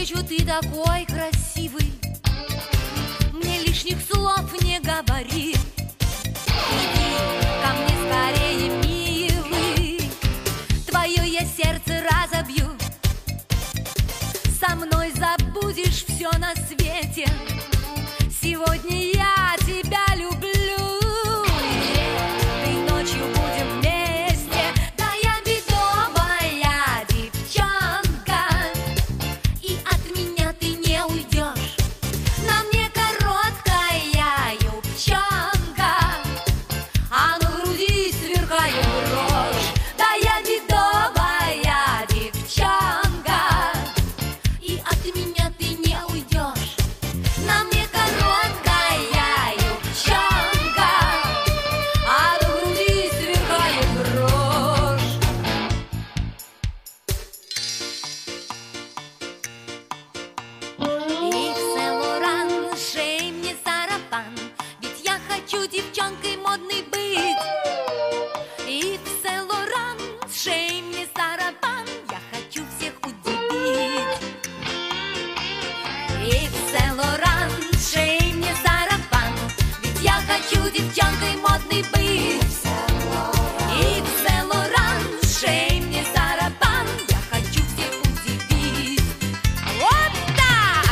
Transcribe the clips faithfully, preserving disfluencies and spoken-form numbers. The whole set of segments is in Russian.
встречу, ты такой красивый, мне лишних слов не говори. Иди ко мне скорее, милый, твое я сердце разобью. Со мной забудешь все на свете, сегодня я тебя люблю. И ночью будем вместе, да я бедовая девчонка, и от меня ты не уйдешь. На мне короткая юбчонка, а на груди сверкает брошь. Да я бедовая девчонка, и от меня ты не уйдешь. На мне короткая юбчонка, а на груди сверкает брошь. И в Сен-Лоран шей мне сарафан, ведь я хочу девчонкой модной быть. И в Сен-Лоран шей мне сарафан, я хочу всех удивить. И в Сен-Лоран шей мне сарафан, ведь я хочу девчонкой модной быть. И в Сен-Лоран шей мне сарафан, я хочу всех удивить. Вот так!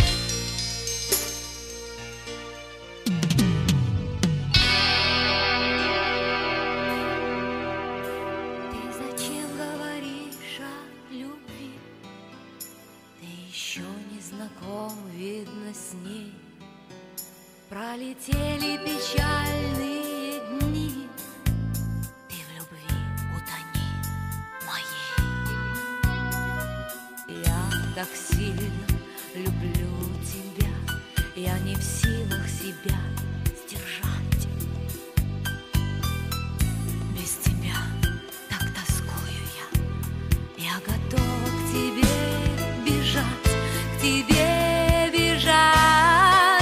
Ты зачем говоришь о любви? Ты еще не знаком, видно, с ней. Пролетели печальные дни, ты в любви утони моей. Я так сильно люблю тебя, я не в силах себя сдержать. Без тебя так тоскую я, я готова к тебе бежать, к тебе бежать.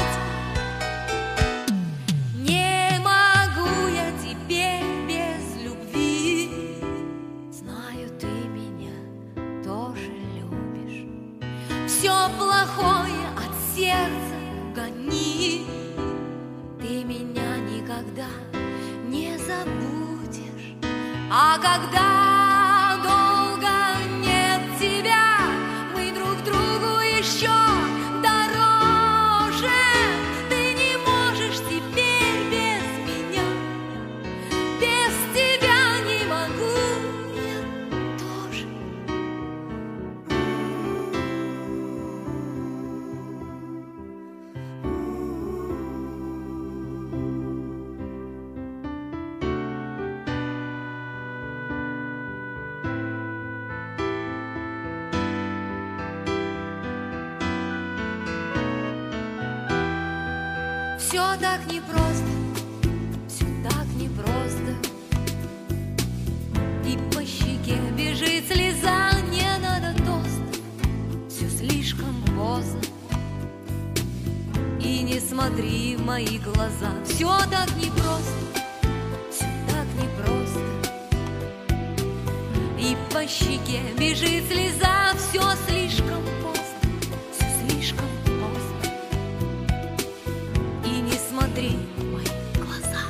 Не могу я теперь без любви. Знаю, ты меня тоже любишь. Все плохое от сердца гони. Ты меня никогда не забудешь. А когда долго нет тебя, мы друг другу еще дороже. Ты не можешь теперь без меня, без тебя не могу я тоже. Все так непросто, все так непросто. И по щеке бежит слеза, не надо тост, все слишком поздно. И не смотри в мои глаза, все так непросто, все так непросто. И по щеке бежит слеза, все слишком поздно, все слишком поздно. И не смотри в мои глаза,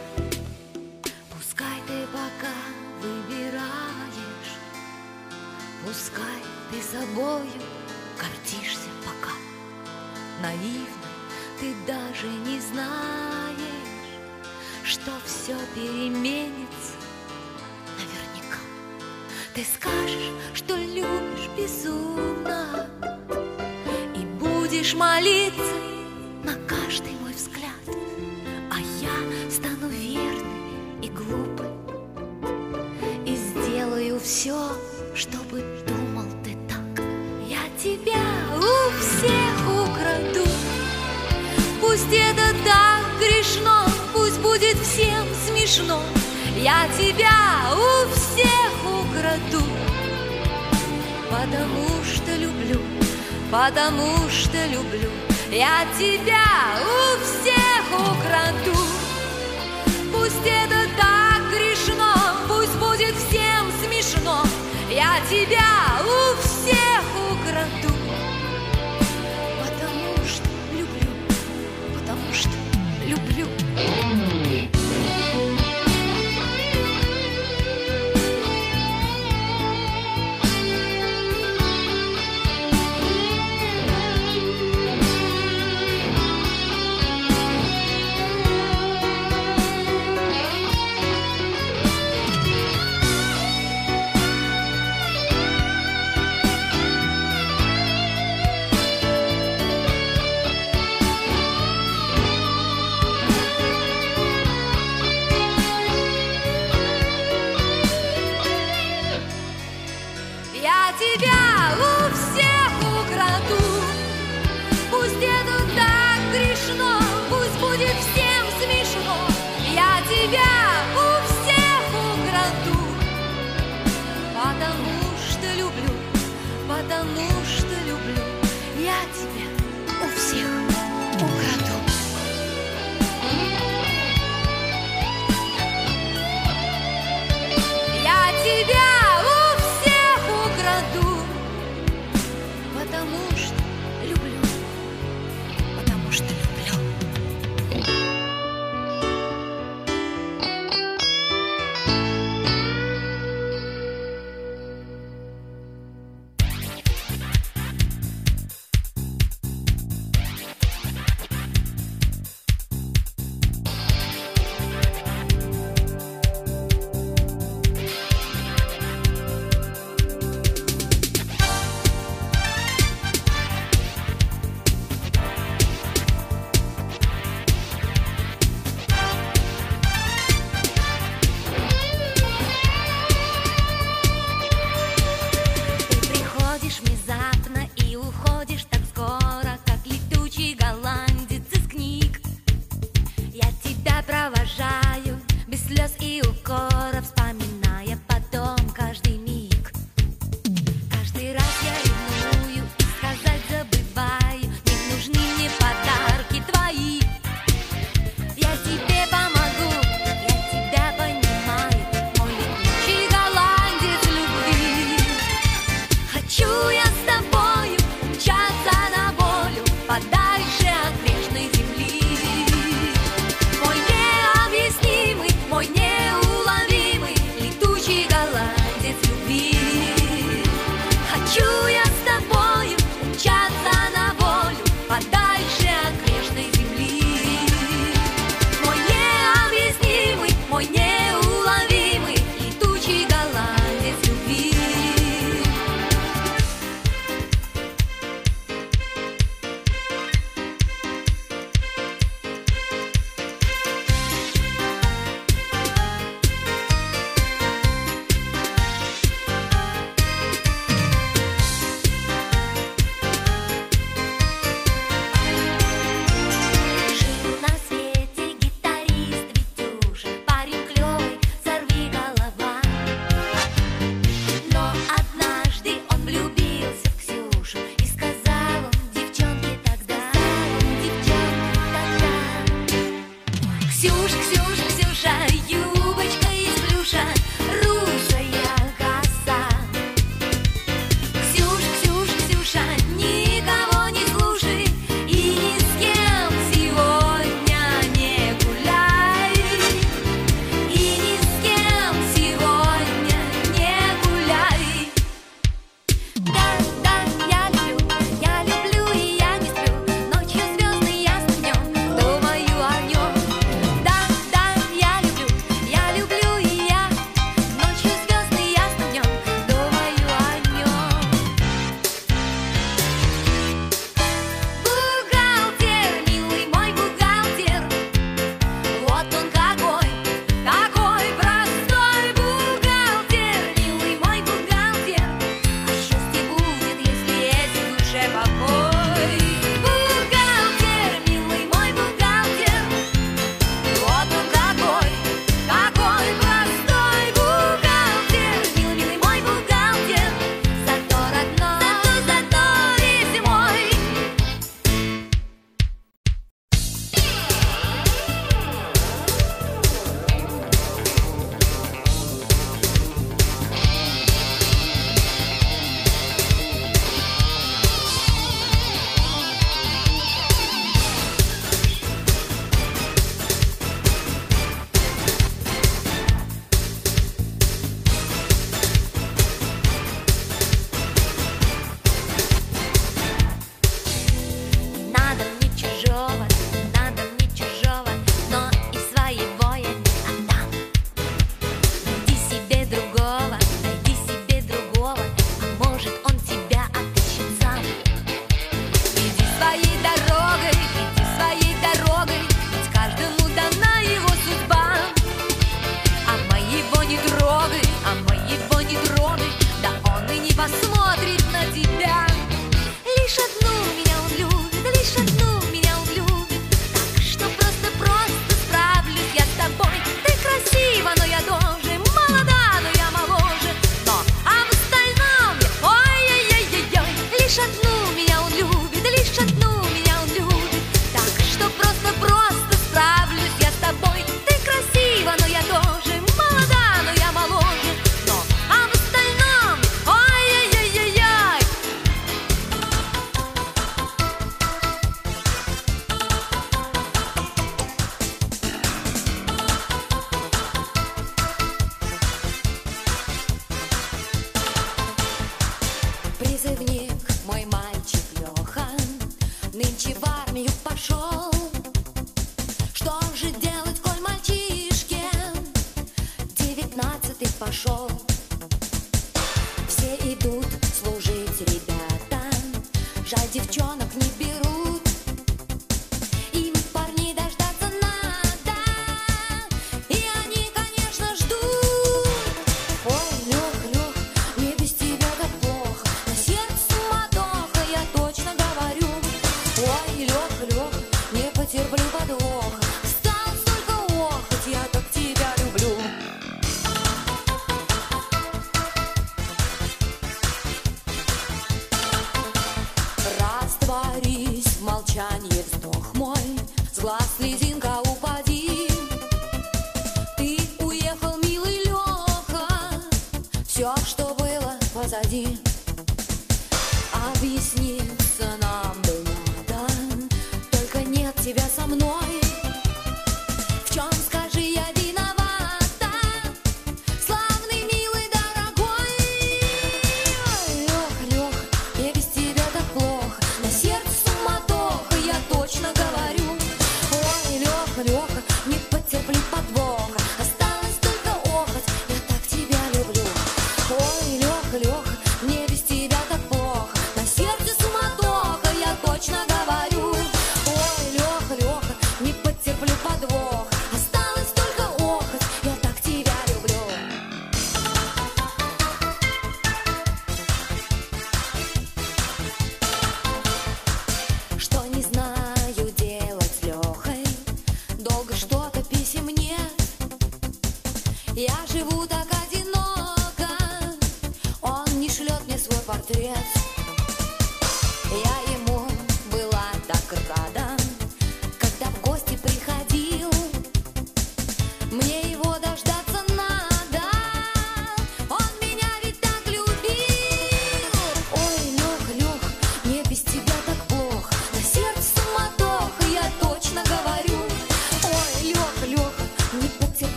пускай ты пока выбираешь, пускай ты собою гордишься пока. Наивно ты даже не знаешь, что все переменится наверняка. Ты скажешь, что любишь безумно, и будешь молиться на каждый мой взгляд. А я стану верной и глупой и сделаю все, чтобы думал ты так. Я тебя у всех украду. Пусть это так грешно, пусть будет всем смешно. Я тебя у всех украду, потому что люблю, потому что люблю. Я тебя у всех украду. Пусть это так грешно, пусть будет всем смешно. Я тебя у всех украду, потому что люблю, потому что люблю. Внезапно и уходишь так скоро, как летучий голландец из книг. Я тебя провожаю без слез и укоров, вспоминая потом каждый миг. Каждый раз я ревную и сказать забываю, не нужны мне подарки твои. Я тебе помогу, я тебя понимаю, мой летучий голландец любви. Хочу я с тобою мчаться на волю подальше от грешной земли. Мой необъяснимый, мой неуловимый летучий голландец любви. Хочу я с тобою мчаться на волю подальше от грешной земли. Мой необъяснимый, мой неуловимый летучий голландец любви. Жил на свете гитарист Витюша, парень клёвый, сорвиголова. Но однажды он влюбился в Ксюшу и сказал он девчонке тогда, девчонке тогда: Ксюш, Ксюш, Ксюша, юбочка из плюша, русая коса. Ксюш, Ксюш, Ксюша, никого не слушай и ни с кем сегодня не гуляй. И ни с кем сегодня не гуляй. Да, да, я люблю, я люблю и я не сплю. Ночью звездный ясным днем думаю о нем. Да, да, я люблю, я люблю и я ночью звездный ясным днем думаю о нем. Бухгалтер, милый мой бухгалтер, вот он какой, какой простой бухгалтер, милый мой бухгалтер. А счастье будет, если есть в душе покой. Бухгалтер, милый мой бухгалтер, вот он какой, какой простой бухгалтер, милый, милый мой бухгалтер. Зато родной, зато и зимой. Надо мне чужого, надо мне чужого, но и своего я не отдам. Найди себе другого, найди себе другого, а может он тебя отыщет сам. Иди своей дорогой, иди своей дорогой, ведь каждому дана его судьба. А моего не трогай, а моего не трогай, да он и не посмотрит на тебя. Лишь одну меня он любит, лишь одну меня он любит. Так что просто-просто справлюсь я с тобой. Ты красива, но я тоже молода, но я моложе. Но а в остальном я ой-ой-ой-ой-ой. Лишь одну меня он любит, лишь одну меня он любит. Так что просто-просто справлюсь я с тобой. Ты красива, но я тоже молода, но я моложе. Но а в остальном ой-ой-ой-ой-ой. Жаль, девчонок не берут.